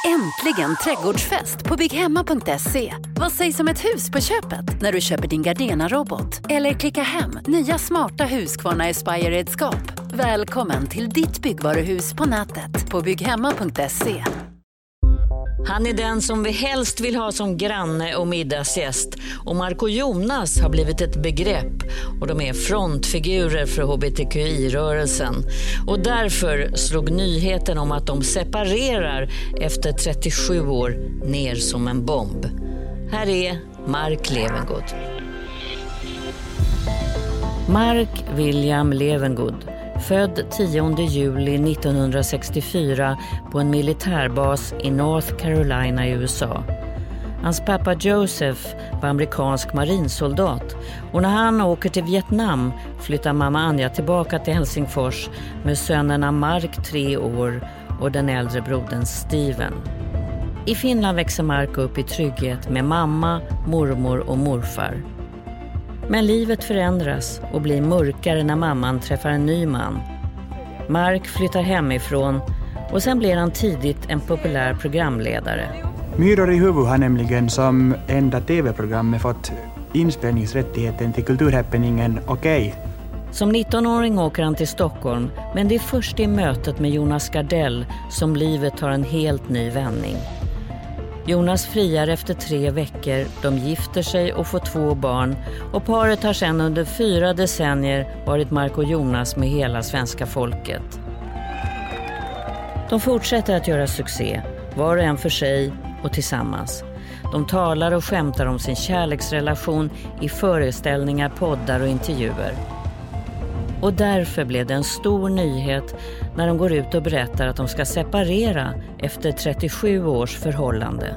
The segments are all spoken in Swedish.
Äntligen trädgårdsfest på bygghemma.se. Vad sägs om ett hus på köpet när du köper din Gardena-robot? Eller klicka hem nya smarta Husqvarna Aspire-redskap. Välkommen till ditt byggvaruhus på nätet på bygghemma.se. Han är den som vi helst vill ha som granne och middagsgäst. Och Mark och Jonas har blivit ett begrepp. Och de är frontfigurer för HBTQI-rörelsen. Och därför slog nyheten om att de separerar efter 37 år ner som en bomb. Här är Mark Levengood. Mark William Levengood, född 10 juli 1964 på en militärbas i North Carolina i USA. Hans pappa Joseph var amerikansk marinsoldat och när han åker till Vietnam flyttar mamma Anja tillbaka till Helsingfors med sönerna Mark 3 år och den äldre brodern Steven. I Finland växer Mark upp i trygghet med mamma, mormor och morfar. Men livet förändras och blir mörkare när mamman träffar en ny man. Mark flyttar hemifrån och sen blir han tidigt en populär programledare. Myror i huvud har nämligen som enda tv-programmet fått inspelningsrättigheten till kulturhappeningen Okej. Som 19-åring åker han till Stockholm, men det är först i mötet med Jonas Gardell som livet tar en helt ny vändning. Jonas friar efter 3 veckor, de gifter sig och får 2 barn och paret har sedan under 4 decennier varit Mark och Jonas med hela svenska folket. De fortsätter att göra succé, var och en för sig och tillsammans. De talar och skämtar om sin kärleksrelation i föreställningar, poddar och intervjuer. Och därför blev det en stor nyhet när de går ut och berättar att de ska separera efter 37 års förhållande.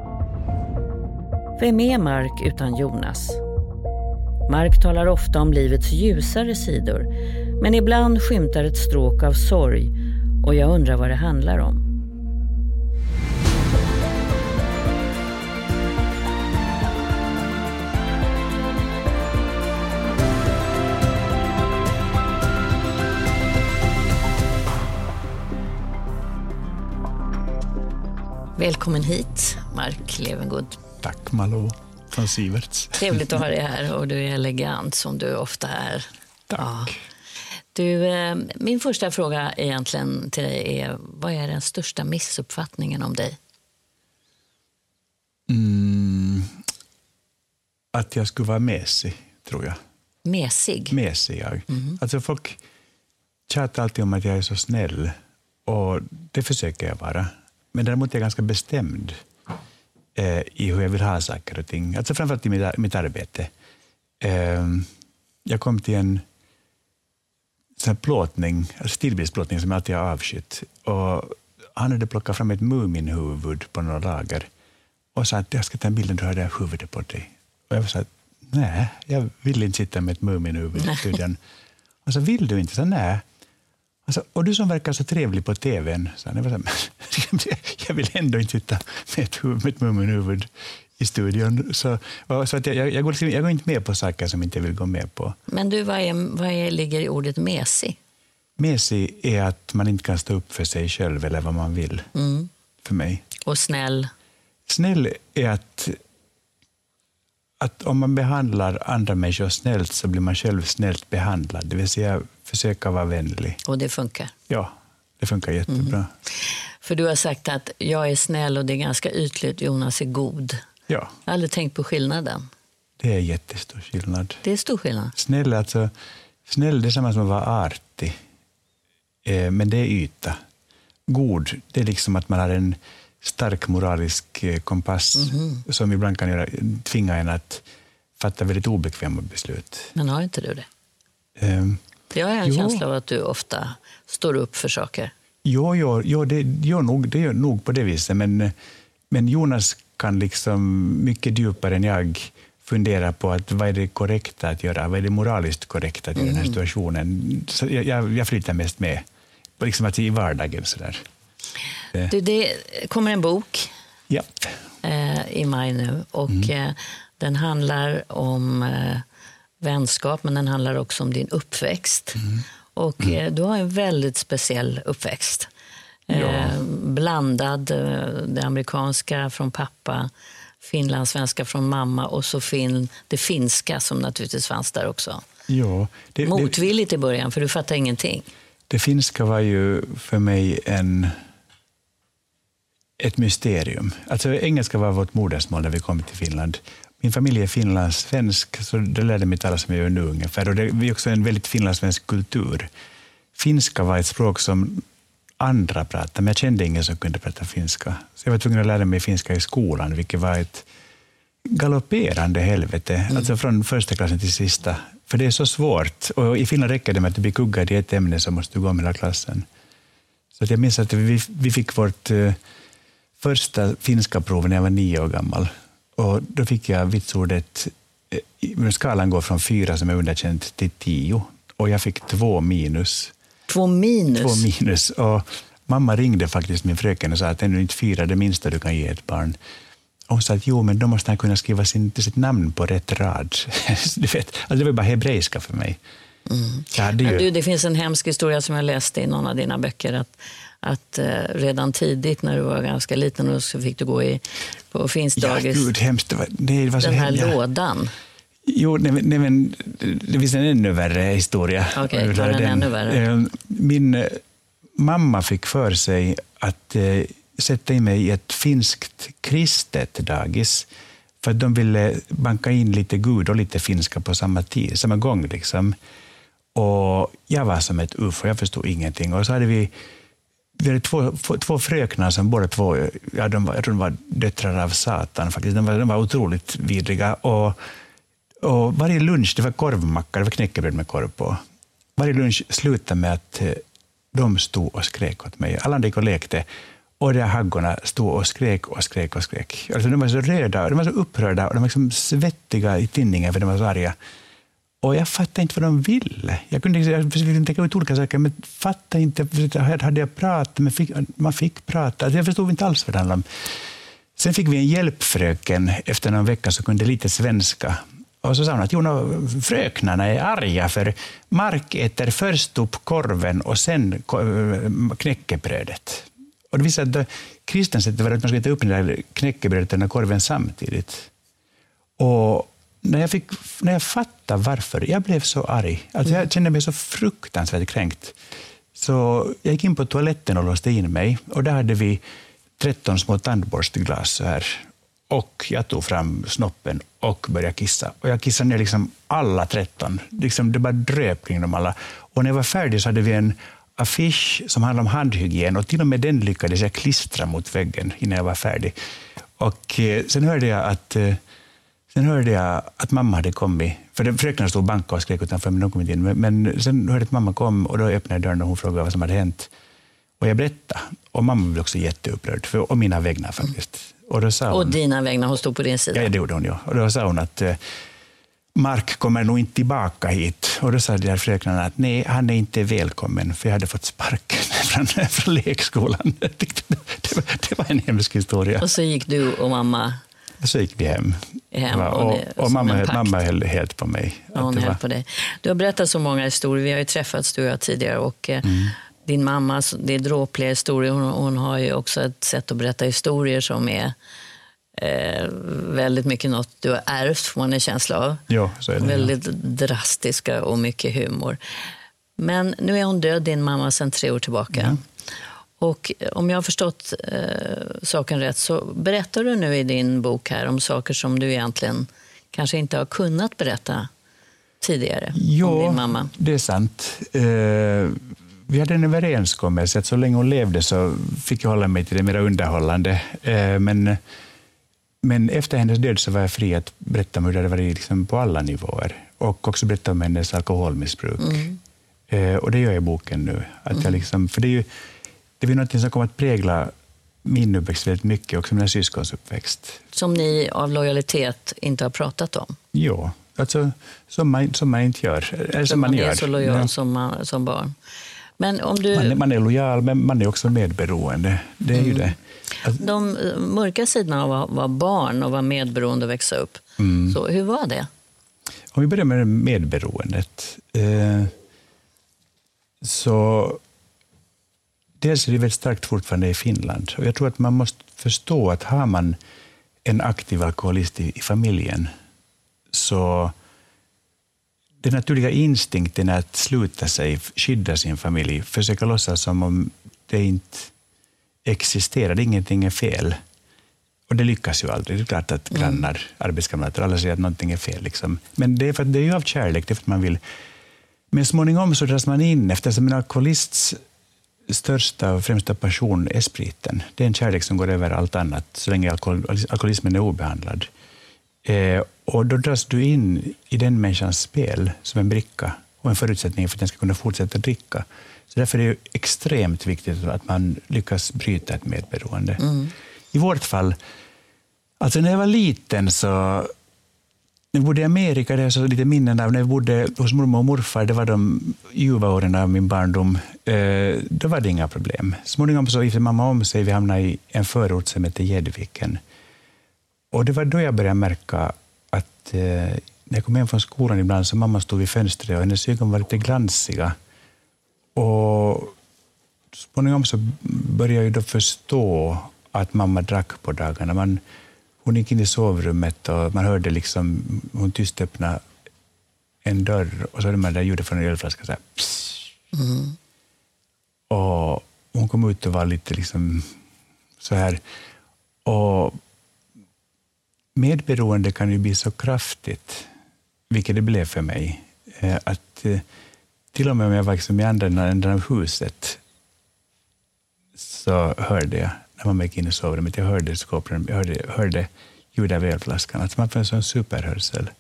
Vem är Mark utan Jonas? Mark talar ofta om livets ljusare sidor, men ibland skymtar ett stråk av sorg och jag undrar vad det handlar om. Välkommen hit, Mark Levengood. Tack Malou från Siverts. Trevligt att ha dig här och du är elegant som du ofta är. Tack. Ja. Du, min första fråga egentligen till dig är, vad är den största missuppfattningen om dig? Att jag skulle vara mesig, tror jag. Mesig? Mesig, jag. Alltså folk tjatar alltid om att jag är så snäll och det försöker jag vara. Men däremot är jag ganska bestämd i hur jag vill ha saker och ting. Alltså framförallt i mitt arbete. Jag kom till en sån plåtning, stillbildsplåtning som jag alltid har avskytt. Och han hade plockat fram ett muminhuvud på några lager. Och sa att jag ska ta en bild och ha det här huvudet på dig. Och jag sa att nej, jag vill inte sitta med ett muminhuvud i studion. Och så vill du inte? Så nej. Alltså, och du som verkar så trevlig på tvn, så jag vill ändå inte sitta med ett muminhuvud i studion. Så att jag går inte med på saker som jag inte vill gå med på. Men du, vad ligger i ordet mesig? Mesig är att man inte kan stå upp för sig själv eller vad man vill, för mig. Och snäll? Snäll är att om man behandlar andra människor snällt så blir man själv snällt behandlad. Det vill säga försöka vara vänlig. Och det funkar? Ja, det funkar jättebra. För du har sagt att jag är snäll och det är ganska ytligt, Jonas är god. Ja. Jag har aldrig tänkt på skillnaden. Det är jättestor skillnad. Det är stor skillnad? Snäll det är samma som att vara artig. Men det är yta. God, det är liksom att man har en stark moralisk kompass som ibland kan tvinga en att fatta väldigt obekväma beslut. Men har inte du det? Jag har en känsla av att du ofta står upp för saker. Jo, det gör nog på det viset. Men Jonas kan liksom mycket djupare än jag fundera på att vad är det korrekta att göra? Vad är det moraliskt korrekta att göra i den här situationen? Så jag flyttar mest med. Liksom att i vardagen sådär. Det kommer en bok i maj nu och den handlar om vänskap, men den handlar också om din uppväxt. Och du har en väldigt speciell uppväxt. Blandad, det amerikanska från pappa, finlandssvenska från mamma och så det finska som naturligtvis fanns där också. Ja, motvilligt i början, för du fattar ingenting. Det finska var ju för mig ett mysterium. Alltså engelska var vårt modersmål när vi kom till Finland. Min familj är finlandssvensk, så det lärde mig tala som jag gör nu ungefär. Och det är också en väldigt finlandssvensk kultur. Finska var ett språk som andra pratade, men jag kände ingen som kunde prata finska. Så jag var tvungen att lära mig finska i skolan, vilket var ett galopperande helvete. Alltså från första klassen till sista. För det är så svårt. Och i Finland räcker det med att du blir kuggad i ett ämne så måste du gå med hela klassen. Så att jag minns att vi fick vårt första finska prov när jag var 9 år gammal. Och då fick jag vitsordet, skalan går från 4 som är underkänt till 10. Och jag fick 2 minus. 2 minus? 2 minus. Och mamma ringde faktiskt min fröken och sa att ännu inte 4 det minsta du kan ge ett barn. Och hon sa att men då måste han kunna skriva sitt namn på rätt rad. Du vet, alltså det var bara hebreiska för mig. Det finns en hemsk historia som jag läste i någon av dina böcker, att redan tidigt när du var ganska liten och så fick du gå på finsk dagis. Ja, gud, hemskt. Det var så den här lådan. Jo, men det finns en ännu värre historia. Okej, ta den ännu värre. Min mamma fick för sig att sätta in mig i ett finskt kristet dagis för att de ville banka in lite gud och lite finska på samma gång. Liksom. Och jag var som ett ufo, jag förstod ingenting. Och så hade vi hade två fröknar som båda två, jag tror de var döttrar av Satan faktiskt. De var otroligt vidriga. Och varje lunch, det var korvmacka, det var knäckebröd med korv på. Varje lunch slutade med att de stod och skrek åt mig. Alla gick och lekte. Och de här haggorna stod och skrek. Alltså de var så röda, de var så upprörda och de var liksom svettiga i tinningen för de var så arga. Och jag fattade inte vad de ville. Jag försökte tänka ut olika saker, men fattade inte. Hade jag pratat, men man fick prata. Jag förstod inte alls vad det handlade om. Sen fick vi en hjälpfröken efter någon vecka som kunde lite svenska. Och så sa hon att fröknarna är arga för Mark äter först upp korven och sen knäckebrödet. Och det visade att kristens sättet var att man skulle äta upp den där knäckebrödet och den korven samtidigt. Och när jag fattade varför, jag blev så arg. Alltså jag kände mig så fruktansvärt kränkt. Så jag gick in på toaletten och låste in mig. Och där hade vi 13 små tandborstglas så här. Och jag tog fram snoppen och började kissa. Och jag kissade ner liksom alla 13. Liksom det bara dröp kring dem alla. Och när jag var färdig så hade vi en affisch som handlade om handhygien. Och till och med den lyckades jag klistra mot väggen innan jag var färdig. Och sen hörde jag att mamma hade kommit. För fröknarna stod och bankade och skrek utanför, men de kom inte in. Men sen hörde jag att mamma kom och då öppnade dörren och hon frågade vad som hade hänt. Och jag berättade. Och mamma blev också jätteupprörd. Och mina vägnar faktiskt. Och då sa hon, och dina vägnar, hon stod på din sida? Ja, det gjorde hon, ja. Och då sa hon att Mark kommer nog inte tillbaka hit. Och då sa de här fröknarna att nej, han är inte välkommen. För jag hade fått sparken från lekskolan. Det var en hemsk historia. Och så gick du och mamma... Och så gick vi hem. Och mamma höll helt på mig. Ja, hon höll på dig. Du har berättat så många historier. Vi har ju träffats du och jag tidigare. Och din mamma, det är dråpliga historier. Hon har ju också ett sätt att berätta historier som är väldigt mycket något du har ärvt, får man en känsla av. Ja, så är det. Väldigt drastiska och mycket humor. Men nu är hon död, din mamma, sedan 3 år tillbaka. Mm. Och om jag har förstått saken rätt så berättar du nu i din bok här om saker som du egentligen kanske inte har kunnat berätta tidigare om din mamma. Ja, det är sant. Vi hade en överenskommelse att så länge hon levde så fick jag hålla mig till det mer underhållande. Men efter hennes död så var jag fri att berätta om hur det var liksom på alla nivåer. Och också berätta om hennes alkoholmissbruk. Och det gör jag i boken nu. Att jag liksom, för det är något som kommer att prägla min uppväxt väldigt mycket, också mina syskons uppväxt. Som ni av lojalitet inte har pratat om? Ja, alltså som man inte gör. Eller som man gör. Är så lojal som barn. Men om du... man är lojal, men man är också medberoende. Det är ju det. Alltså... De mörka sidorna av att vara barn och vara medberoende och växa upp. Så hur var det? Om vi börjar med medberoendet. Så dels är det väldigt starkt fortfarande i Finland. Och jag tror att man måste förstå att har man en aktiv alkoholist i familjen, så den naturliga instinkten är att sluta sig, skydda sin familj, försöka låtsas som om det inte existerar, ingenting är fel. Och det lyckas ju aldrig. Det är klart att grannar, arbetskamrater, alla säger att någonting är fel. Liksom. Men det är för att det är ju av kärlek, det är för att man vill. Men småningom så dras man in, eftersom en alkoholists största och främsta passion är spriten. Det är en kärlek som går över allt annat, så länge alkoholismen är obehandlad. Och då dras du in i den människans spel som en bricka och en förutsättning för att den ska kunna fortsätta dricka. Så därför är det extremt viktigt att man lyckas bryta ett medberoende. I vårt fall, alltså när jag var liten så, när jag bodde i Amerika, det är så lite minnen av när jag bodde hos mormor och morfar, det var de ljuva åren av min barndom, då var det inga problem. Småningom så gifte mamma om sig, vi hamnade i en förort som heter Gäddviken. Och det var då jag började märka att när jag kom hem från skolan ibland så mamma stod vid fönstret och hennes ögon var lite glansiga. Och småningom så började jag då förstå att mamma drack på dagarna. Hon gick in i sovrummet och man hörde liksom hon tyst öppna en dörr och så hörde man det ljudet från en ölflaska så här. Och hon kom ut och var lite liksom så här. Och medberoende kan ju bli så kraftigt, vilket det blev för mig, att till och med om jag var liksom i andra änden av huset så hörde jag, när man gick in i sovrummet, jag hörde skåpen, jag hörde ljudet av ölflaskan. Alltså man får en sån superhörsel.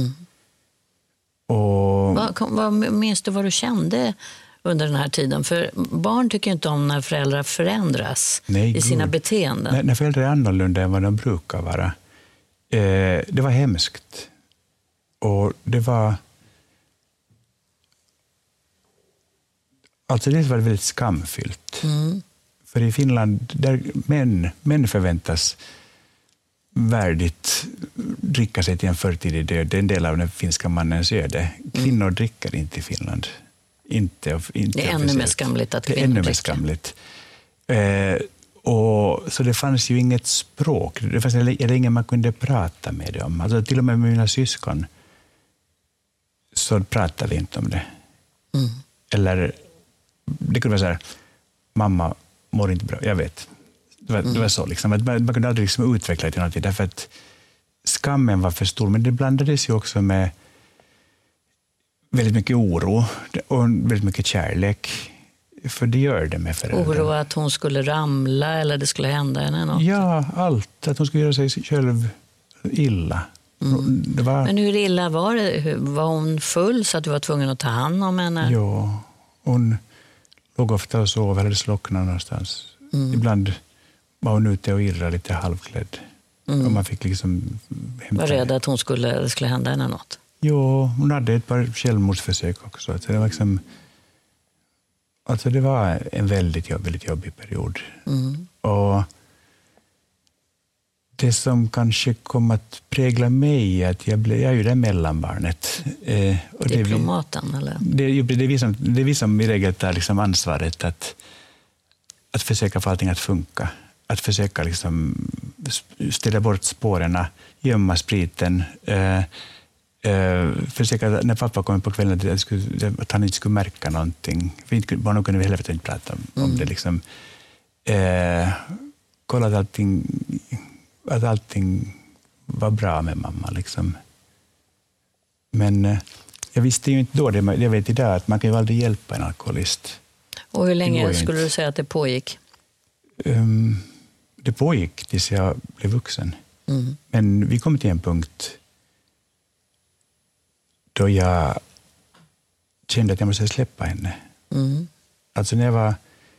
Och Vad minns du vad du kände under den här tiden? För barn tycker inte om när föräldrar förändras i sina beteenden. När föräldrar är annorlunda än vad de brukar vara. Det var hemskt. Och det var... Alltså det var väldigt skamfyllt. För i Finland, där män förväntas värdigt dricka sig till en förtidig död. Det är en del av den finska mannens öde. Kvinnor dricker inte i Finland. Inte det är ännu mer skamligt att kvinnor dricker. Det är ännu mer skamligt. Och, så det fanns ju inget språk. Det fanns ingen man kunde prata med dem. Alltså, till och med mina syskon så pratade vi inte om det. Eller det kunde vara så här, mamma mår inte bra, jag vet. Det var så liksom. Man kunde aldrig liksom utveckla det till något, därför att skammen var för stor. Men det blandades ju också med väldigt mycket oro och väldigt mycket kärlek. För det gör det med föräldrar. Oro att hon skulle ramla eller det skulle hända henne något? Ja, allt. Att hon skulle göra sig själv illa. Det var... Men hur illa var det? Var hon full så att du var tvungen att ta hand om henne? Ja, hon låg ofta och sov eller slocknade någonstans. Ibland var hon ute och irrade lite halvklädd. Och man fick liksom var rädd att hon skulle hända henne något? Jo, hon hade ett par självmordsförsök också. Så det var liksom... Alltså det var en väldigt jobbig period. Och det som kanske kom att prägla mig är att jag är ju det mellanbarnet. Och diplomaten, eller? Det är vi som i regel tar liksom ansvaret att försöka få allting att funka. Att försöka liksom ställa bort spåren, gömma spriten. Försöka, när pappa kom på kvällen att han inte skulle märka någonting. För barnen kunde vi heller inte prata om det. Liksom. Kolla att allting var bra med mamma. Liksom. Men jag visste ju inte då, jag vet idag, att man kan ju aldrig hjälpa en alkoholist. Och hur länge skulle du säga att det pågick? Det pågick tills jag blev vuxen. Men vi kom till en punkt då jag kände att jag måste släppa henne. Alltså när jag var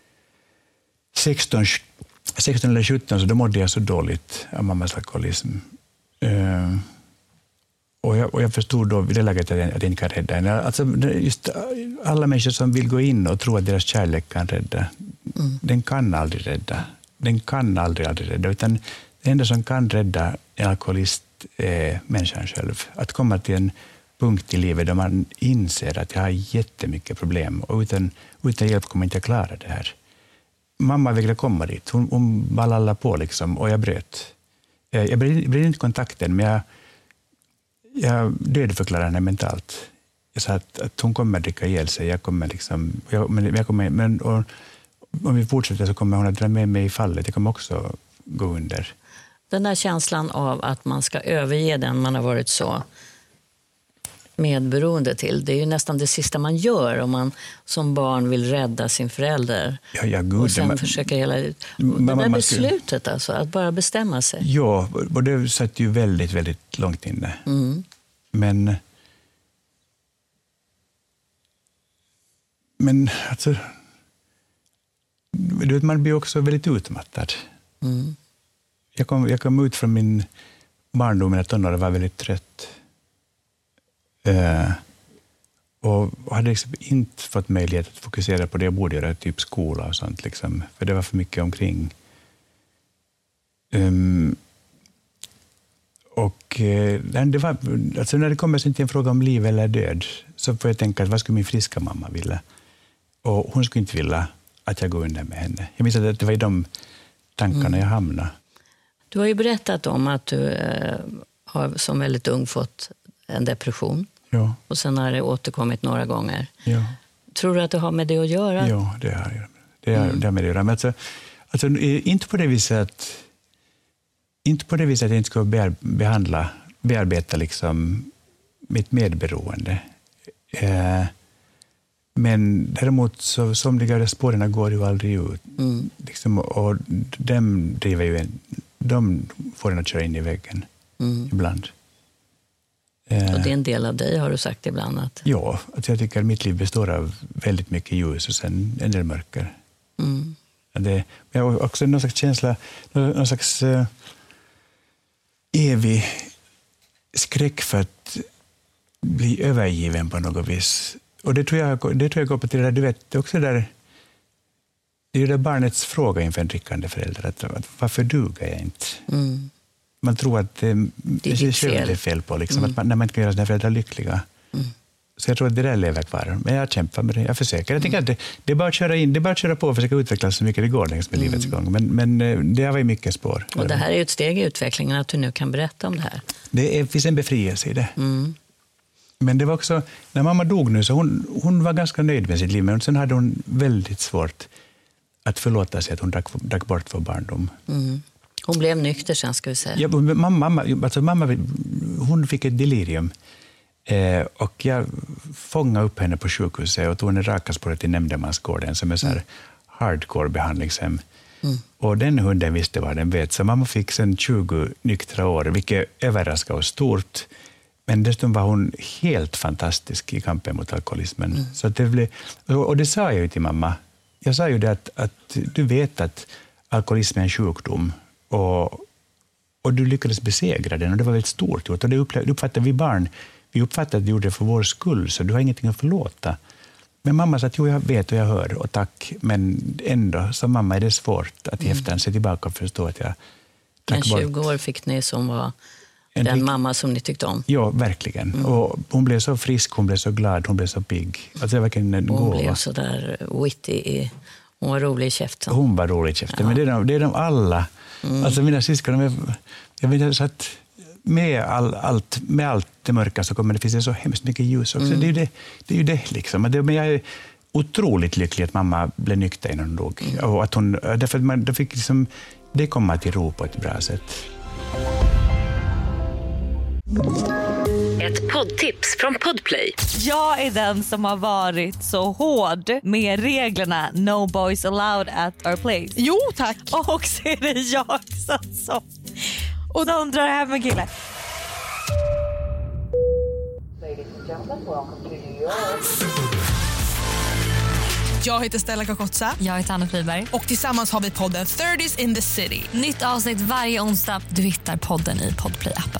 16 eller 17 så då mådde jag så dåligt av mammas alkoholism. Och jag förstod då vid det läget att jag inte kan rädda henne. Alltså just alla människor som vill gå in och tro att deras kärlek kan rädda, den kan aldrig rädda. Den kan aldrig rädda. Utan det enda som kan rädda en alkoholist är människan själv. Att komma till en punkt i livet där man inser att jag har jättemycket problem och utan hjälp kommer jag inte att klara det här. mamma ville komma dit. Hon ballade på liksom, och jag bröt. Jag blev inte kontakten, men jag dödförklarade henne mentalt. Jag sa att hon kommer dricka ihjäl sig. Jag kommer, men om vi fortsätter så kommer hon att dra med mig i fallet. Jag kommer också gå under. Den där känslan av att man ska överge den man har varit så medberoende till. Det är ju nästan det sista man gör om man som barn vill rädda sin förälder. Ja, gud, och sen försöka hela ut. Det där beslutet alltså, att bara bestämma sig. Ja, och det satt ju väldigt, väldigt långt inne. Men alltså, du vet, man blir också väldigt utmattad. Jag kom ut från min barndom, mina tonår, var väldigt trött. Och hade liksom inte fått möjlighet att fokusera på det jag borde göra, typ skola och sånt. Liksom, för det var för mycket omkring. Det var, alltså när det kommer till en fråga om liv eller död, så får jag tänka att vad skulle min friska mamma vilja? Och hon skulle inte vilja att jag går under med henne. Jag minns att det var i de tankarna jag hamnade. Du har ju berättat om att du har som väldigt ung fått en depression. Ja. Och sen har det återkommit några gånger. Ja. Tror du att det har med det att göra? Ja, det har det med det att göra. Men alltså, inte på det viset att jag inte ska bearbeta liksom mitt medberoende. Men däremot så somliga spåren går ju aldrig ut. Liksom, och de får en att köra in i väggen ibland. Och det är en del av dig, har du sagt ibland? Att... Ja, att jag tycker att mitt liv består av väldigt mycket ljus och sen en del mörker. Jag har också någon slags känsla, någon slags evig skräck för att bli övergiven på något vis. Och det tror jag går på till det där, du vet, det är också där, det är ju det barnets fråga inför en drickande förälder, att varför duger jag inte? Man tror att det är själv det är fel på, liksom, att när man inte kan göra sina föräldrar lyckliga. Så jag tror att det där lever kvar. Men jag kämpar med det, jag försöker. Jag tänker att det är bara att köra in, det är bara att köra på och försöka utvecklas så mycket det går längs med livets gång. Men det har varit mycket spår. Och det här är ju ett steg i utvecklingen, att du nu kan berätta om det här. Det finns en befrielse i det. Men det var också, när mamma dog nu, så hon var ganska nöjd med sitt liv, men sen hade hon väldigt svårt att förlåta sig att hon drack bort vår barndom. Hon blev nykter sen, ska vi säga. Ja, mamma, hon fick ett delirium. Och jag fångade upp henne på sjukhuset och tog henne raka spåret till Nämndemansgården, som är så här hardcore behandlingshem. Och den hunden visste vad den vet. Så mamma fick sen 20 nyktra år, vilket överraskade oss stort. Men dessutom var hon helt fantastisk i kampen mot alkoholismen. Så att och det sa jag ju till mamma. Jag sa ju det att du vet att alkoholism är en sjukdom. Och du lyckades besegra den, och det var väldigt stort gjort. Och det uppfattade vi barn. Vi uppfattade att du gjorde det för vår skull, så du har ingenting att förlåta. Men mamma sa att jo, jag vet och jag hör och tack. Men ändå, som mamma, är det svårt att i efterhand se tillbaka och förstå att jag drack bort. Men 20 år fick ni som var den mamma som ni tyckte om. Ja, verkligen. Och hon blev så frisk, hon blev så glad, hon blev så pigg. Alltså, det var verkligen en gåva. Hon blev så där witty. Hon var rolig i käften. Hon var rolig i käften, men det är de alla. Alltså mina syskon, jag vet att med allt det mörka så kommer det finnas så hemskt mycket ljus också. Det är ju det liksom. Men jag är otroligt lycklig att mamma blev nykter innan hon dog. Och att därför fick liksom, det komma till ro på ett bra sätt. Ett poddtips från Podplay. Jag är den som har varit så hård med reglerna No boys allowed at our place. Jo, tack. Och så är det jag som och de drar hem en kille. Jag heter Stella Kakotsa. Jag heter Anna Friberg. Och tillsammans har vi podden 30s in the City. Nytt avsnitt varje onsdag. Du hittar podden i Podplay-appen.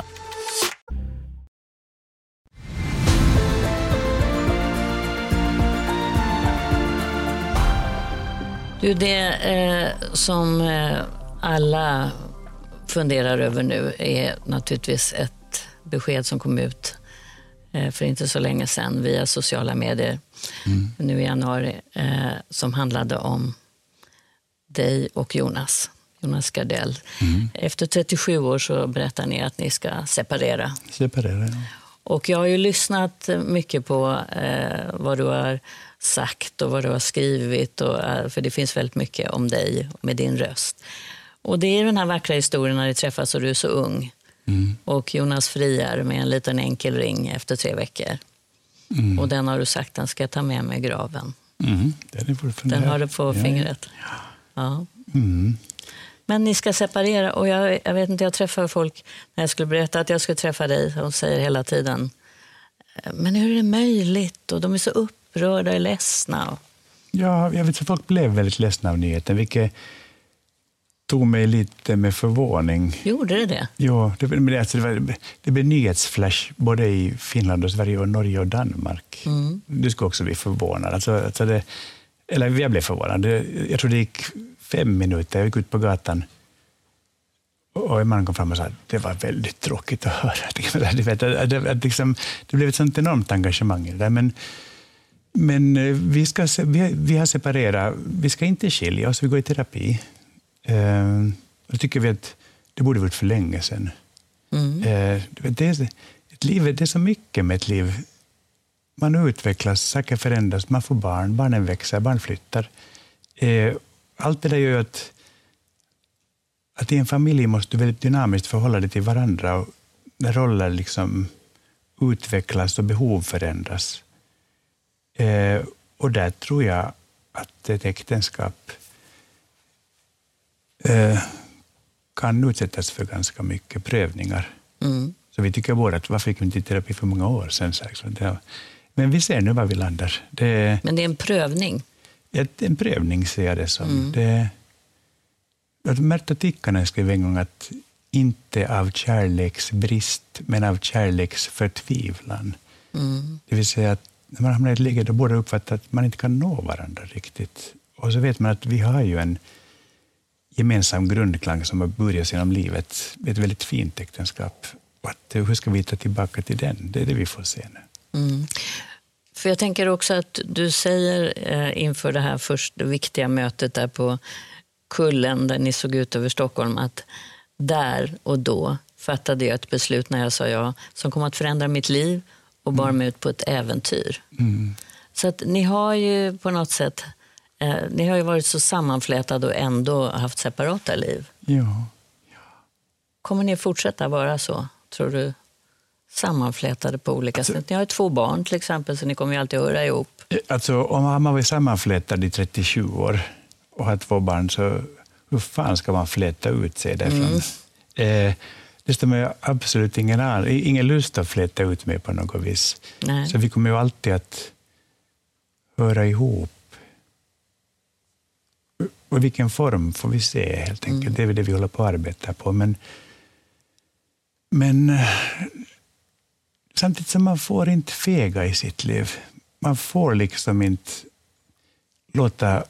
Du, det som alla funderar över nu är naturligtvis ett besked som kom ut för inte så länge sedan via sociala medier nu i januari, som handlade om dig och Jonas Gardell. Efter 37 år så berättar ni att ni ska separera. Ja. Och jag har ju lyssnat mycket på vad du har sagt och vad du har skrivit. För det finns väldigt mycket om dig med din röst. Och det är den här vackra historien när ni träffas och du är så ung. Och Jonas friar med en liten enkel ring efter 3 veckor. Och den har du sagt, den ska jag ta med mig i graven. Den har du på fingret. Ja. Men ni ska separera och jag vet inte, jag träffar folk när jag skulle berätta att jag skulle träffa dig och säger hela tiden, men hur är det möjligt? Och de är så upprörda och ledsna. Ja, jag vet att folk blev väldigt ledsna av nyheten, vilket tog mig lite med förvåning. Gjorde det? Ja, det blev nyhetsflash både i Finland och Sverige och Norge och Danmark. Du ska också bli förvånad. Eller jag blev förvånad. Jag tror det gick 5 minuter. Jag gick ut på gatan och en man kom fram och sa att det var väldigt tråkigt att höra. Det blev ett sånt enormt engagemang i det där. Men vi har separerat. Vi ska inte skilja oss, vi går i terapi. Jag tycker vi att det borde varit för länge sedan. Ett liv, det är så mycket med ett liv. Man utvecklas, saker förändras, man får barn, barnen växer, barn flyttar. Allt det där gör att i en familj måste du väldigt dynamiskt förhålla dig till varandra. Och när roller liksom utvecklas och behov förändras. Och där tror jag att ett äktenskap kan utsättas för ganska mycket prövningar. Så vi tycker båda att varför gick vi inte i terapi för många år sedan? Men vi ser nu var vi landar. Men det är en prövning? En prövning ser jag det som. Märta Tikkanen skrev en gång att inte av kärleksbrist men av kärleksförtvivlan. Det vill säga att när man hamnar i ett läge då båda uppfattar att man inte kan nå varandra riktigt. Och så vet man att vi har ju en gemensam grundklang som har börjat genom livet. Ett väldigt fint äktenskap. Och hur ska vi ta tillbaka till den? Det är det vi får se nu. För jag tänker också att du säger inför det här första viktiga mötet där på Kullen där ni såg ut över Stockholm att där och då fattade jag ett beslut när jag sa ja som kommer att förändra mitt liv och bar mig ut på ett äventyr. Så att ni har ju på något sätt ni har ju varit så sammanflätade och ändå haft separata liv. Ja. Kommer ni fortsätta vara så, tror du? Sammanflätade på olika sätt. Ni har ju 2 barn till exempel, så ni kommer ju alltid att höra ihop. Alltså om man var sammanflätad i 37 år och har 2 barn, så hur fan ska man fläta ut sig därifrån? Det stämmer ju absolut ingen lust att fläta ut mig på något vis. Nej. Så vi kommer ju alltid att höra ihop. Och i vilken form får vi se helt enkelt. Det är det vi håller på att arbeta på. Men samtidigt som man får inte fega i sitt liv. Man får liksom inte låta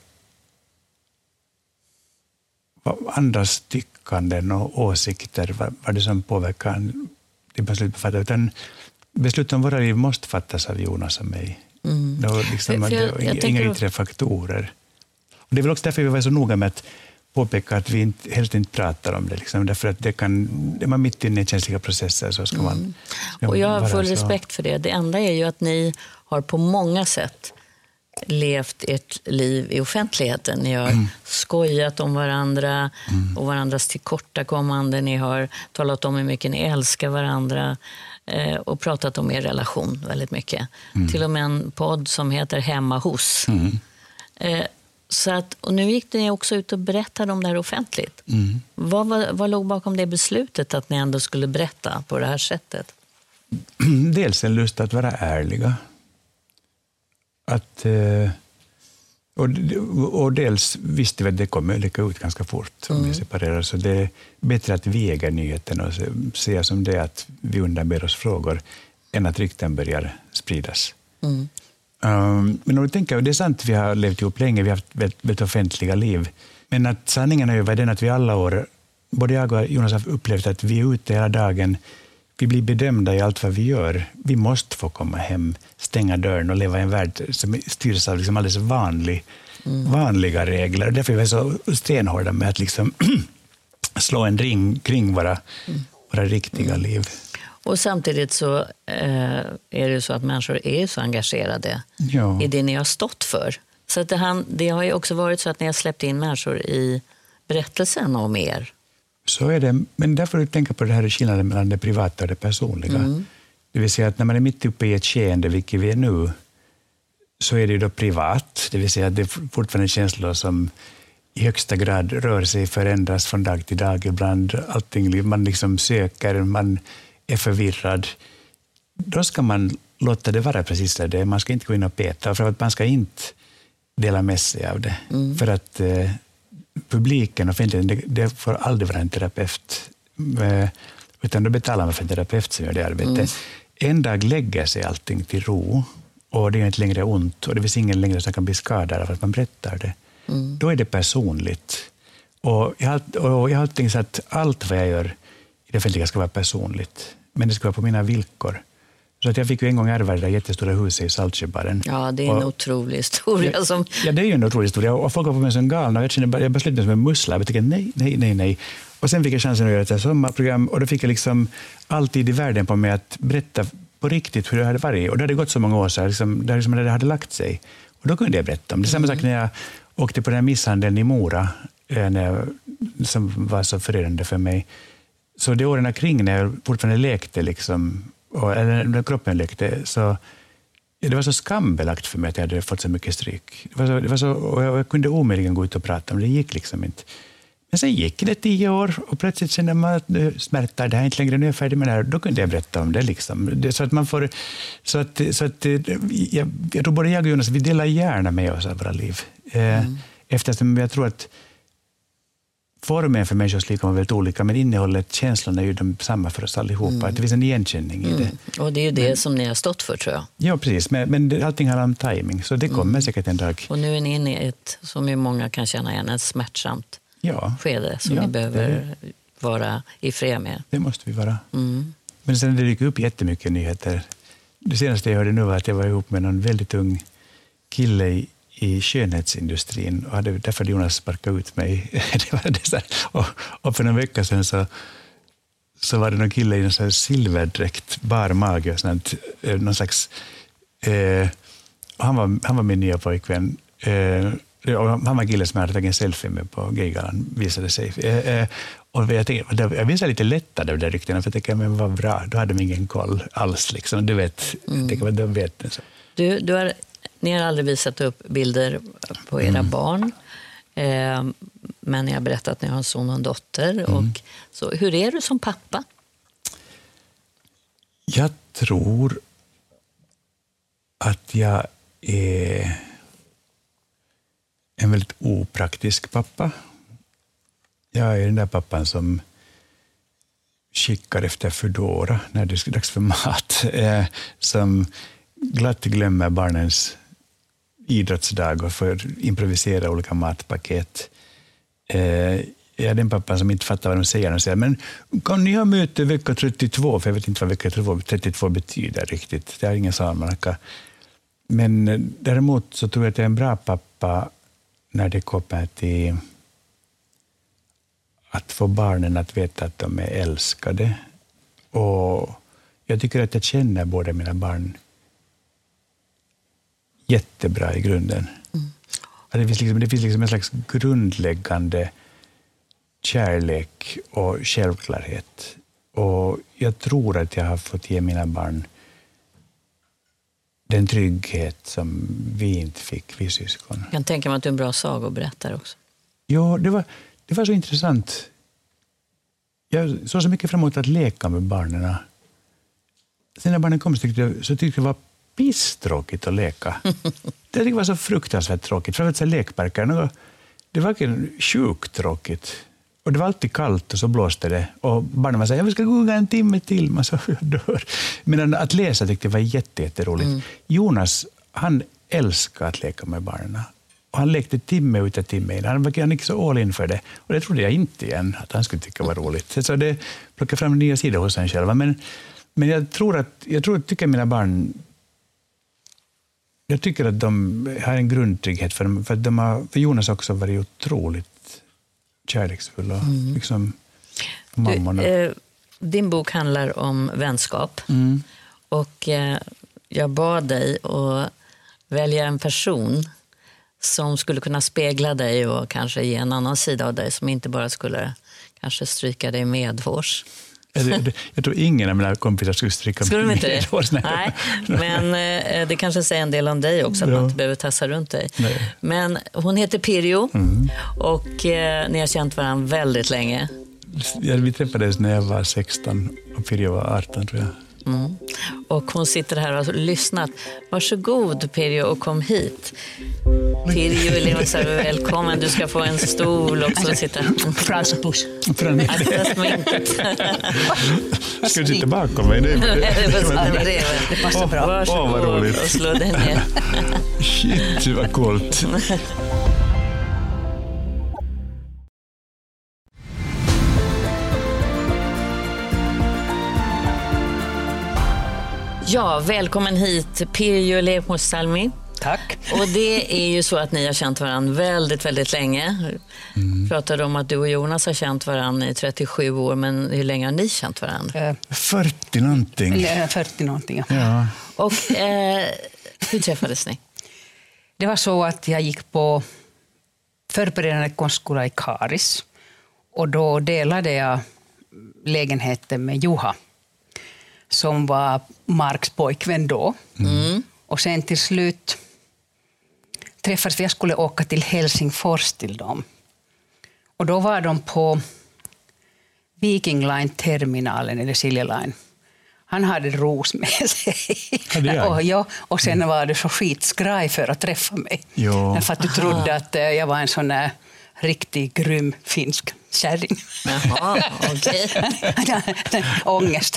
andras tyckanden och åsikter vad det som påverkar det beslut fattar. Utan beslut om våra liv måste fattas av Jonas och mig. Inga yttre faktorer. Och det är väl också därför vi var så noga med att påpeka att vi helst inte pratar om det. Liksom. Därför att är man mitt inne i känsliga processer så ska man... Och jag har full respekt för det. Det enda är ju att ni har på många sätt levt ert liv i offentligheten. Ni har skojat om varandra och varandras tillkortakommande. Ni har talat om hur mycket ni älskar varandra och pratat om er relation väldigt mycket. Till och med en podd som heter Hemma hos. Så att, och nu gick ni också ut och berättade om det här offentligt. Vad låg bakom det beslutet att ni ändå skulle berätta på det här sättet? Dels en lust att vara ärliga. Och dels visste vi att det kommer läcka ut ganska fort om vi separerar. Så det är bättre att vi äger nyheten och se som det att vi undanber oss frågor än att rykten börjar spridas. Men om du tänker, det är sant, vi har levt ihop länge, vi har haft väldigt offentliga liv. Men att sanningen är ju den att vi alla år, både jag och Jonas har upplevt att vi är ute hela dagen, vi blir bedömda i allt vad vi gör. Vi måste få komma hem, stänga dörren och leva i en värld som styrs av liksom alldeles vanliga regler. Därför är vi så stenhårda med att liksom slå en ring kring våra riktiga liv. Och samtidigt så är det så att människor är så engagerade i det ni har stått för. Så att det har ju också varit så att ni har släppt in människor i berättelsen om er. Så är det, men därför får du tänka på det här skillnaden mellan det privata och det personliga. Det vill säga att när man är mitt uppe i ett skeende, vilket vi är nu, så är det ju då privat. Det vill säga att det är fortfarande känslor som i högsta grad rör sig, förändras från dag till dag. Ibland allting, man liksom söker, man är förvirrad. Då ska man låta det vara precis det. Man ska inte gå in och peta, för att man ska inte dela med sig av det. För att publiken och det får aldrig vara en terapeut. Utan då betalar man för en terapeut som gör det arbetet. En dag lägger sig allting till ro och det är inte längre ont och det finns ingen längre som kan bli skadad av att man berättar det. Då är det personligt. Och jag har alltid sagt att allt vad jag gör i det offentliga ska vara personligt. Men det ska vara på mina villkor. Så att jag fick ju en gång ärva det där jättestora huset i Saltsjöbaden. Ja, det är en otrolig historia. Ja, det är ju en otrolig historia. Och folk var på mig som galna. Jag beslutade mig som en mussla. Jag tänkte nej. Och sen fick jag chansen att göra ett sommarprogram. Och då fick jag liksom alltid i världen på mig att berätta på riktigt hur det hade varit. Och det hade gått så många år så där det hade lagt sig. Och då kunde jag berätta om det. Samma sak när jag åkte på den här misshandeln i Mora. Som var så förödande för mig. Så de åren kring när jag fortfarande lekte liksom, eller när kroppen lekte, så det var så skambelagt för mig att jag hade fått så mycket stryk. Det var så, och jag kunde omöjligen gå ut och prata om det. Gick liksom inte. Men sen gick det 10 år och plötsligt kände man att smärta, det här är inte längre, nu är jag färdig med det här. Då kunde jag berätta om det liksom. Så att man får, jag tror både jag och Jonas, vi delar gärna med oss av våra liv. Eftersom jag tror att formen för människors liv kommer väldigt olika, men innehållet, känslorna är ju de samma för oss allihopa. Det finns en igenkänning i det. Och det är ju det som ni har stått för, tror jag. Ja, precis. Men allting handlar om timing, så det kommer säkert en dag. Och nu är ni inne i ett, som ju många kan känna igen, ett smärtsamt skede som ni behöver vara i fred med. Det måste vi vara. Men sen det dyker upp jättemycket nyheter. Det senaste jag hörde nu var att jag var ihop med någon väldigt ung kille i skönhetsindustrin och därför hade Jonas sparkat ut mig. Det var det så här. Och för någon vecka sedan så var det någon kille i en sån här silverdräkt, bar mage och sånt, någon slags han var min nya pojkvän. Och han var killen som jag hade tagit en selfie med på Gaygalan, visade sig. Och jag visade lite lättad av det ryktena, för jag tänkte, men vad bra, då hade de ingen koll alls. Liksom. Du vet, de vet. Så. Ni har aldrig visat upp bilder på era barn, men ni har berättat att ni har en son och en dotter. Och så, hur är du som pappa? Jag tror att jag är en väldigt opraktisk pappa. Jag är den där pappan som skickar efter Foodora när det är dags för mat. Som glatt glömmer barnens idrottsdag och får improvisera olika matpaket. Jag är den pappan som inte fattar vad de säger. De säger, men kan ni ha möte vecka 32? För jag vet inte vad vecka 32 betyder riktigt. Det är ingen sammanhang. Men däremot så tror jag att jag är en bra pappa när det kommer till att få barnen att veta att de är älskade. Och jag tycker att jag känner båda mina barn jättebra i grunden. Det finns liksom en slags grundläggande kärlek och självklarhet. Och jag tror att jag har fått ge mina barn den trygghet som vi inte fick, vi syskon. Jag kan tänka mig att du är en bra sagoberättare också. Ja, det var så intressant. Jag såg så mycket fram emot att leka med barnen. Sen när barnen kom så tyckte jag det var pisstråkigt att leka. Det var så fruktansvärt tråkigt. För att säga lekparker, det var sjukt tråkigt. Och det var alltid kallt och så blåste det. Och barnen var så här, jag ska gå en timme till. Man så dör. Men att läsa tyckte jag var jätteroligt. Jonas, han älskar att leka med barnen. Och han lekte timme ut och timme in. Han gick så all in för det. Och det trodde jag inte igen, att han skulle tycka var roligt. Så det plockade fram nya sidor hos han själva. Men jag tycker mina barn... Jag tycker att de har en grundtrygghet för Jonas också varit otroligt kärleksfull och liksom mammorna. Din bok handlar om vänskap och jag bad dig att välja en person som skulle kunna spegla dig och kanske ge en annan sida av dig som inte bara skulle kanske stryka dig medhårs. Jag tror ingen av mina kompisar skulle stryka medhårs. Nej, men det kanske säger en del om dig också, att man inte behöver tassa runt dig. Nej. Men hon heter Pirjo och ni har känt varandra väldigt länge. Vi träffades när jag var 16 och Pirjo var 18 tror jag. Och hon sitter här och har lyssnat. Varsågod Pirjo och kom hit. Pirjo Elena, välkommen. Du ska få en stol också och sitta. Franspuss. Ska du sitta bakom mig? Det passar bra. Varsågod och slå dig ner. Shit, vad coolt. Ja, välkommen hit Pirjo Lehmus-Salmi. Tack. Och det är ju så att ni har känt varandra väldigt, väldigt länge. Pratade om att du och Jonas har känt varandra i 37 år, men hur länge har ni känt varandra? 40 någonting. 40 någonting, ja. Och hur träffades ni? Det var så att jag gick på förberedande konstskola i Karis. Och då delade jag lägenheten med Juha, som var Marks pojkvän då. Och sen till slut träffades vi. Jag skulle åka till Helsingfors till dem. Och då var de på Viking Line-terminalen, eller Silja Line. Han hade ros med sig. Och sen var det så skitskraj för att träffa mig. För att du trodde att jag var en sån där riktigt grym finsk kärring. Jaha, okej. Ångest.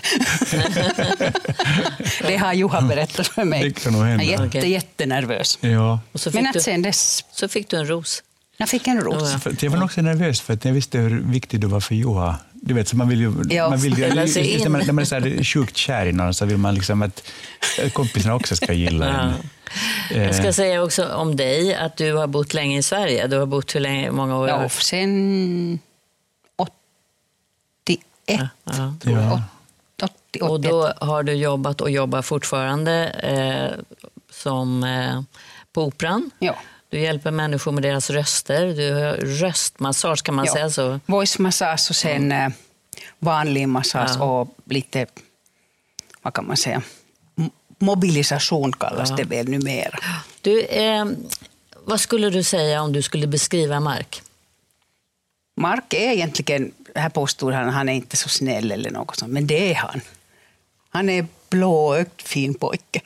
Det har Juha berättat för mig. Det kan nog hända. Jag är jättenervös. Ja. Och så men att sen dess... Så fick du en ros. Jag fick en ros. Ja. Jag var också nervös för att jag visste hur viktig du var för Juha. Du vet, så man vill ju... När man är så här sjukt kär i någon så vill man liksom att kompisarna också ska gilla en. Jag ska säga också om dig att du har bott länge i Sverige. Du har bott hur länge, många år? Ja, sen 81. Ja. 81. Och då har du jobbat och jobbar fortfarande på Operan. Ja. Du hjälper människor med deras röster. Du har röstmassage, kan man säga så? Voice-massage och sen vanlig massage och lite, vad kan man säga, mobilisation kallas det väl numera. Du, vad skulle du säga om du skulle beskriva Mark? Mark är egentligen, här påstår han är inte så snäll eller något sånt, men det är han. Han är blåögt fin pojke.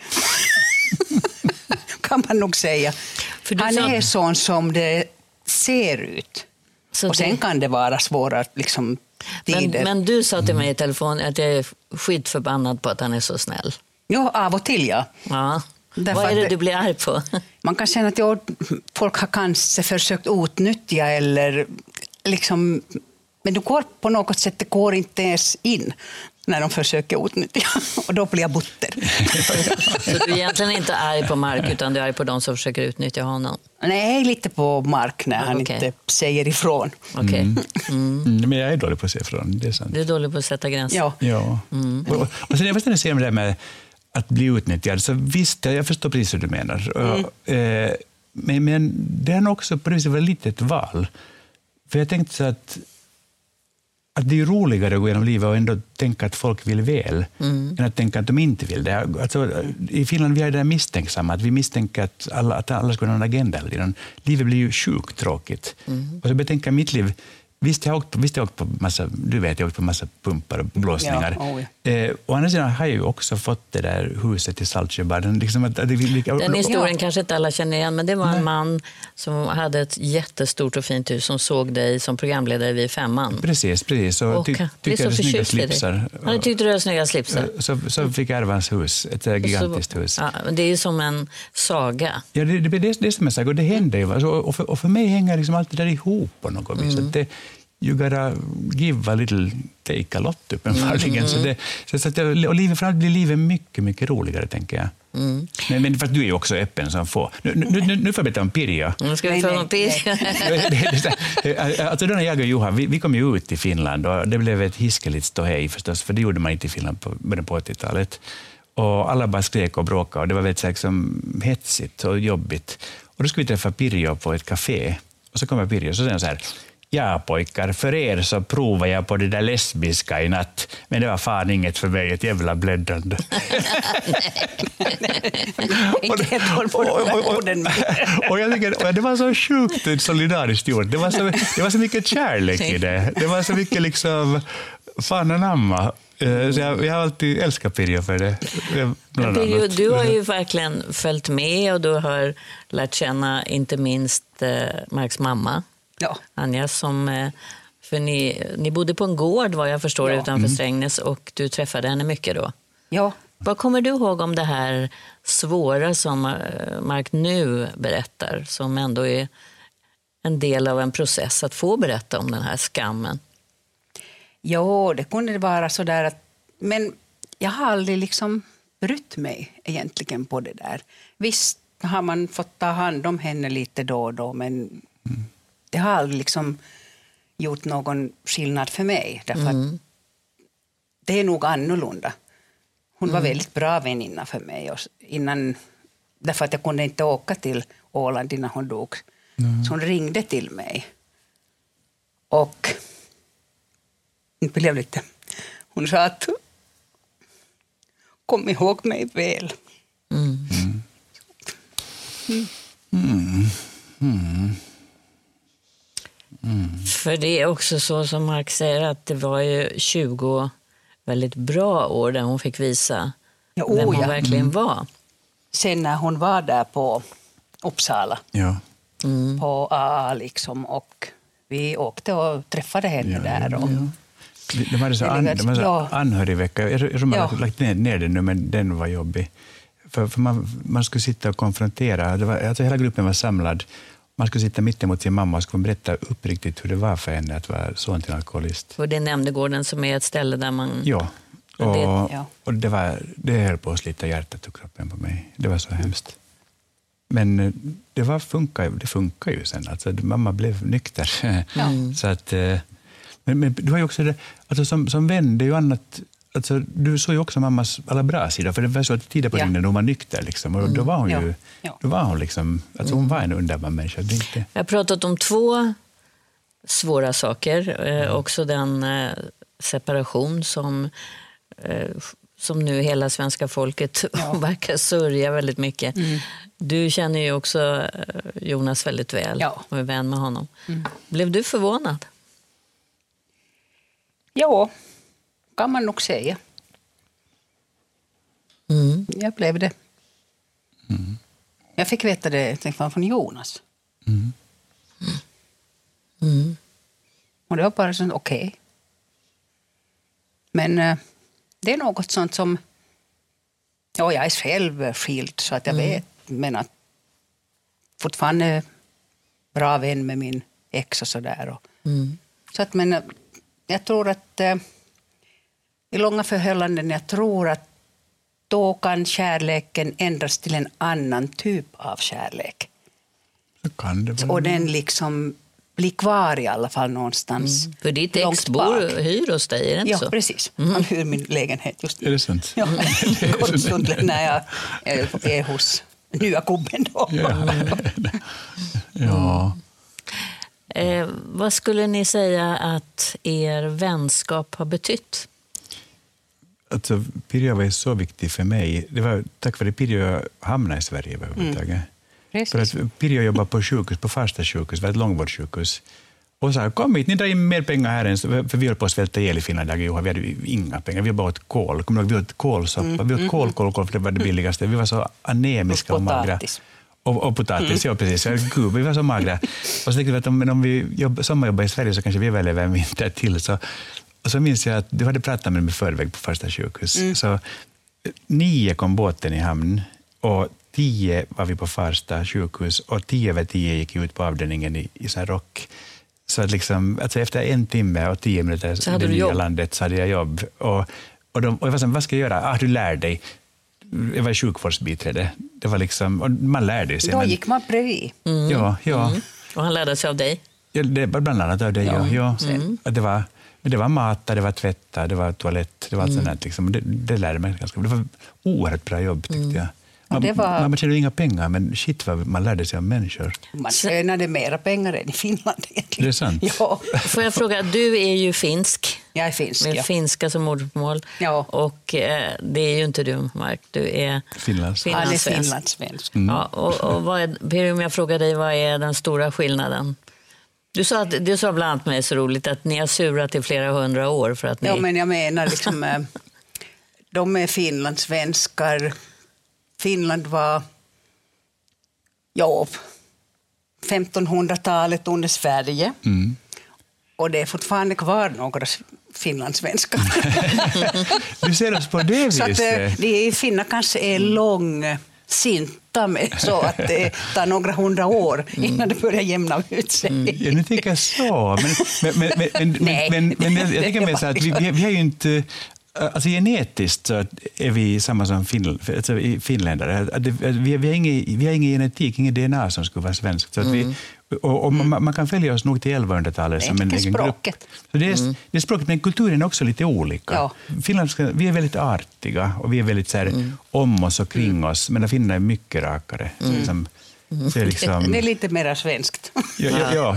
Kan man nog säga. Han är sån som det ser ut. Så och sen kan det vara svåra liksom, tider. Men du sa till mig i telefon att jag är skitförbannad på att han är så snäll. Ja, av och till ja. Vad är det du blir arg på? Man kan känna att folk har kanske försökt utnyttja eller liksom, men du går på något sätt, det går inte ens in när de försöker utnyttja. Och då blir jag butter. Så du är egentligen inte arg på Mark utan du är arg på de som försöker utnyttja honom? Nej, lite på Mark när han inte säger ifrån. Men jag är dålig på att säga ifrån, det är sant. Du är dålig på att sätta gränser. Ja. Och sen jag måste säga om det här med att bli utnyttjad, så visst, jag förstår precis hur du menar. Men det är nog också på det sättet lite ett val. För jag tänkte så att det är roligare att gå genom livet och ändå tänka att folk vill väl än att tänka att de inte vill det. Alltså, i Finland vi är det misstänksamma, att vi misstänker att alla ska ha en agenda. Livet blir ju sjukt tråkigt. Och så betänker mitt liv, Visst jag har åkt på massa, du vet, jag har åkt på massa pumpar och blåsningar. Ja, å andra sidan har jag ju också fått det där huset i Saltsjöbaden. Liksom den historien kanske inte alla känner igen, men det var en man som hade ett jättestort och fint hus som såg dig som programledare vid Femman. Precis. Och tyckte det snygga slipsar. Han tyckte du hade snygga slipsar. Så fick jag ärva hans hus, ett gigantiskt hus. Ja, det är ju som en saga. Ja, det är som en saga och det händer ju. Och för mig hänger liksom allt det där ihop på något vis. Att you gotta give a little, take a lot uppenbarligen. Och livet blir livet mycket, mycket roligare, tänker jag. Men för att du är ju också öppen som få. Nu får jag berätta om Pirjo. Nu ska vi få om Pirjo. Alltså då när jag och Juha, vi kom ju ut i Finland och det blev ett hiskeligt ståhej förstås, för det gjorde man inte i Finland på 80-talet. Och alla bara skrek och bråkade och det var väldigt liksom hetsigt och jobbigt. Och då skulle vi träffa Pirjo på ett café. Och så kommer Pirjo och så säger han så här: ja pojkar, för er så provar jag på det där lesbiska i natt. Men det var fan inget för mig, ett jävla bläddande. Och jag tycker, det var så sjukt solidariskt gjort. Det var så mycket kärlek i det. Det var så mycket liksom, fan anamma. Så jag har alltid älskat Pirjo för det. Pirjo, du har ju verkligen följt med och du har lärt känna inte minst Marks mamma. Ja. Anja, för ni bodde på en gård vad jag förstår utanför Strängnäs och du träffade henne mycket då. Ja. Vad kommer du ihåg om det här svåra som Mark nu berättar, som ändå är en del av en process att få berätta om den här skammen? Jo, det kunde vara så där att, men jag har aldrig liksom brytt mig egentligen på det där. Visst har man fått ta hand om henne lite då och då, men det har aldrig liksom gjort någon skillnad för mig. Därför att det är nog annorlunda. Hon var väldigt bra väninna för mig. Och därför att jag kunde inte åka till Åland innan hon dog. Så hon ringde till mig. Och blev lite, hon sa att kom ihåg mig väl. För det är också så som Mark säger att det var ju 20 väldigt bra år där hon fick visa vem hon verkligen var. Sen när hon var där på Uppsala, på AA liksom, och vi åkte och träffade henne där. Och det var så anhörigvecka. Jag tror man har lagt ner den nu, men den var jobbig. För man skulle sitta och konfrontera. Alltså hela gruppen var samlad. Man skulle sitta mitt emot sin mamma och skulle berätta uppriktigt hur det var för henne att vara son till en alkoholist. Och det är Nämndegården som är ett ställe där man... Ja, och det höll på att slita hjärtat och kroppen på mig. Det var så hemskt. Men det funkar ju sen. Alltså, mamma blev nykter. Så att, men du har ju också det, alltså som vän, det är ju annat. Alltså, du såg ju också mammas alla bra sidor, för det var så att tidigare på dygnet hon var nykter liksom, och då var hon ju då var hon liksom, alltså hon var en underbar människa. Jag har pratat om 2 svåra saker, också den separation som nu hela svenska folket verkar sörja väldigt mycket. Du känner ju också Jonas väldigt väl och är vän med honom. Blev du förvånad? Ja, kan man nog säga. Jag blev det. Jag fick veta det från Jonas. Och det var bara sånt okej. Men det är något sånt som... Ja, jag är själv skild så att jag vet. Men att fortfarande bra vän med min ex och sådär. Så att, men jag tror att i långa förhållanden, jag tror att då kan kärleken ändras till en annan typ av kärlek. Kan det och den liksom blir kvar i alla fall någonstans. För ditt ex hyr hos dig, är det inte så? Ja, precis. Han hyr min lägenhet just nu. Är det sant? Ja, kortstund när jag är hos nya gubben då. Ja. Vad skulle ni säga att er vänskap har betytt? Alltså, Pirjo var så viktig för mig. Det var tack vare Pirjo jag hamnade i Sverige överhuvudtaget. För att Pirjo jobbade på sjukhus, på Farsta sjukhus, var ett långvårdssjukhus. Och sa, kom hit, ni drar in mer pengar här än, för vi höll på att svälta ihjäl i Finland. Vi hade inga pengar, vi bara åt kål. Kommer du ihåg, vi åt kålsoppa, vi åt kål, för det var det billigaste. Vi var så anemiska och magra. Och potatis, ja precis. Gud, vi var så magra. Och så tänkte vi att om vi sommarjobbar i Sverige så kanske vi överlever en vinter till. Och så minns jag att du hade pratat med mig i förväg på första sjukhus. Så 9 kom båten i hamn och 10 var vi på första sjukhus och 10 över 10 gick ut på avdelningen i sån rock. Så att liksom, alltså efter 1 timme och 10 minuter i det nya landet så hade jag jobb. Och jag var så, vad ska jag göra? Du lär dig. Jag var sjukvårdsbiträde. Det var liksom, och man lärde sig. Då gick man bredvid. Ja. Och han lärde sig av dig? Ja, det var bland annat av dig. Ja. Det var mat, det var tvätta, det var toalett, det var allt sånt. Liksom. Det lärde mig ganska. Det var oerhört bra jobb tyckte jag. Man tjänade inga pengar, men shit vad man lärde sig om människor. Man tjänade mera pengar än i Finland egentligen. Det är sant. Ja. Får jag fråga, du är ju finsk. Jag är finsk, med finska som modersmål. Ja. Och det är ju inte du, Mark. Du är finlandssvensk. Ja, och om jag frågar dig, vad är den stora skillnaden? Du sa bland annat mig så roligt att ni har surat i flera 100 år för att ni... Ja, men jag menar liksom, de är finlandssvenskar. Finland var 1500-talet under Sverige. Och det är fortfarande kvar några finlandssvenskar. Du ser oss på det viset. Så att de finna kanske är långsinta med så att det tar några 100 år innan det börjar jämna ut sig. Ja, nu tänker jag så. Men jag tänker mig så att vi har ju inte... Alltså genetiskt så är vi samma som finländare. Vi har ingen genetik, ingen DNA som skulle vara svenskt. Så att och man kan följa oss nog till 1100-talet som en egen grupp. Så det är språket, men kulturen är också lite olika. Ja. Finländska, vi är väldigt artiga och vi är väldigt så här, om oss och kring oss, men finnar är mycket rakare. Så liksom, det är lite mer svenskt. Ja.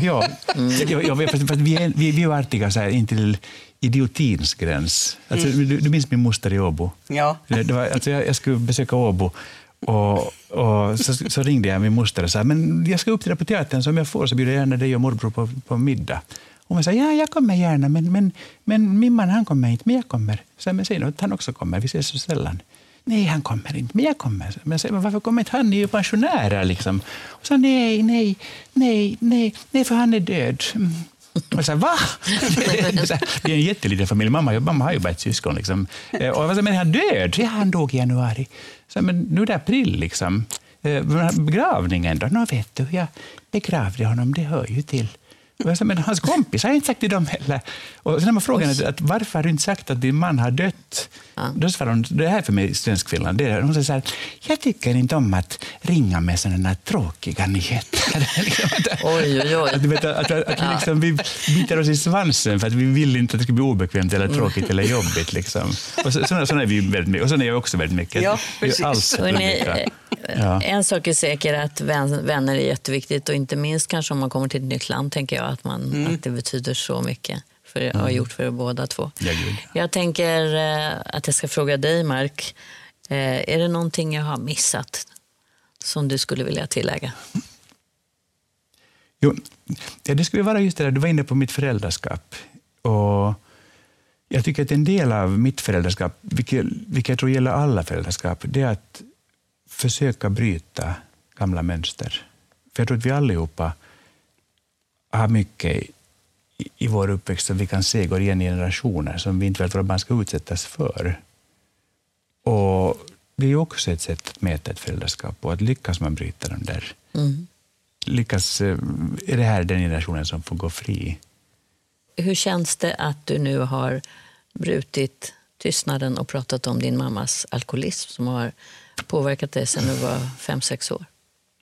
Vi är artiga så här intill idiotins gräns. Alltså, du minns min moster i Åbo? Ja. Jag skulle besöka Åbo och så ringde jag min moster och sa, men jag ska upp till det på teatern, så om jag får så bjuder jag gärna dig och morbror på middag. Och man sa, ja, jag kommer gärna, men min man han kommer inte, men jag kommer. Så men säg då att han också kommer, vi ses så sällan. Nej, han kommer inte, men jag kommer. Men säg, varför kommer inte han? Ni är ju pensionärer liksom. Och så nej, för han är död. Och så va? Vi är en jätteliten familj. Mamma har ju bara ett syskon liksom. Och vad så, men han död? Ja, han dog i januari. Så men nu är det april liksom. Begravningen då? Nå vet du, jag begravde honom, det hör ju till. Men hans kompis har inte sagt till dem heller. Och sen har man frågan att varför har du inte sagt att din man har dött? Då svarar hon, det här för mig i Svenskfinland. Hon säger så här, jag tycker inte om att ringa med sådana tråkiga nyheter. Oj. Du vet, att liksom, vi biter oss i svansen för att vi vill inte att det ska bli obekvämt eller tråkigt eller jobbigt. Liksom. Och sådana är vi väldigt mycket. Och sådana är jag också väldigt mycket. Ja, precis. En sak är säker, att vänner är jätteviktigt, och inte minst kanske om man kommer till ett nytt land, tänker jag att det betyder så mycket för det har gjort för båda två. Jag tänker att jag ska fråga dig, Mark, är det någonting jag har missat som du skulle vilja tillägga? Jo, det skulle vara just det där, du var inne på mitt föräldraskap, och jag tycker att en del av mitt föräldraskap, vilket jag tror gäller alla föräldraskap, det är att försöka bryta gamla mönster. För jag tror att vi allihopa har mycket i vår uppväxt som vi kan se går igen i generationer som vi inte vet vad man ska utsättas för. Och det är ju också ett sätt att mäta ett föräldraskap, och att lyckas man bryta dem där. Är det här den generationen som får gå fri? Hur känns det att du nu har brutit tystnaden och pratat om din mammas alkoholism som har påverkat dig sedan du var 5-6 år?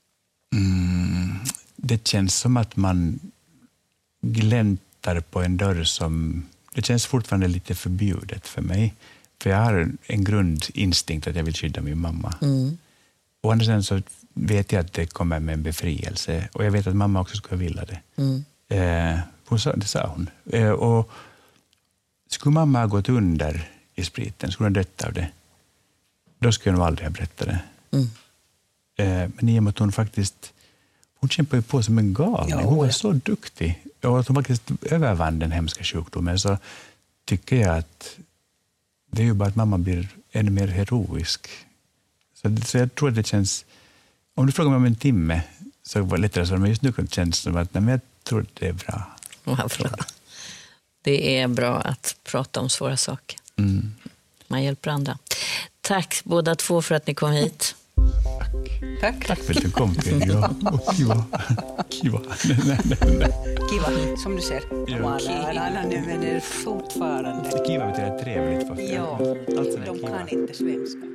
Det känns som att man gläntar på en dörr som... Det känns fortfarande lite förbjudet för mig. För jag har en grundinstinkt att jag vill skydda min mamma. Och andra sidan så vet jag att det kommer med en befrielse. Och jag vet att mamma också skulle vilja det. Det sa hon. Och skulle mamma ha gått under i spriten, skulle hon dött av det, då skulle hon aldrig ha berättat det. Men i och med att hon hon kämpade ju på som en galning. Ja, hon var ja. så duktig. Och att hon faktiskt övervann den hemska sjukdomen, så tycker jag att det är ju bara att mamma blir ännu mer heroisk. Så jag tror att det känns... Om du frågar mig om en timme så var det lättare så, men just nu känns det som att jag tror att det är bra. Vad bra. Det är bra att prata om svåra saker. Man hjälper andra. Tack båda två för att ni kom hit. Tack. Tack för att du kom. Ja. Och Kiva. Kiva, som du ser. Ja. Alla nu är fortfarande. Kiva betyder trevligt. Ja, de kan inte svenska.